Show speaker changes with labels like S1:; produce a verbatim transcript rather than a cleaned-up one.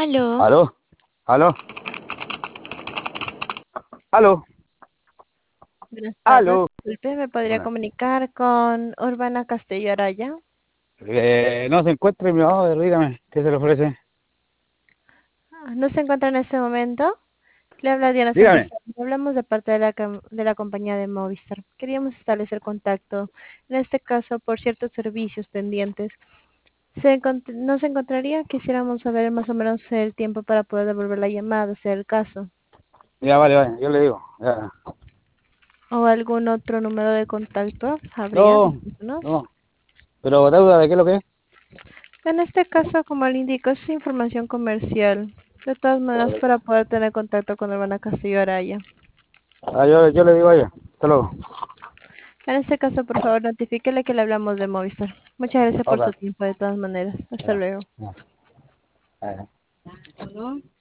S1: Aló,
S2: ¿Aló? ¿Aló? ¿Aló?
S1: buenas tardes.
S2: ¿Aló?
S1: Disculpe, ¿me podría
S2: Bueno,
S1: comunicar con Urbana Castillo Araya?
S2: eh, no se encuentra mi mamá, dígame, ¿qué se le ofrece?
S1: Ah, ¿no se encuentra en este momento? Le habla Diana
S2: Dígame.
S1: Santillán. Hablamos de parte de la, cam- de la compañía de Movistar. Queríamos establecer contacto, en este caso por ciertos servicios pendientes. ¿Se encont- ¿No se encontraría? Quisiéramos saber más o menos el tiempo para poder devolver la llamada, sea el caso.
S2: Ya, vale, vale, yo le digo. Ya.
S1: ¿O algún otro número de contacto? ¿Habría?
S2: No,
S1: Discúlpenos.
S2: no, pero deuda de qué es lo que es.
S1: En este caso, como le indico, es información comercial. De todas maneras, para poder tener contacto con Urbana Castillo Araya.
S2: Ah, yo, yo le digo a ella. Hasta luego.
S1: En este caso, por favor, notifíquele que le hablamos de Movistar. Muchas gracias por su
S2: Ok.
S1: tiempo, de todas maneras. Hasta
S2: Ya,
S1: luego.
S2: ya, ya.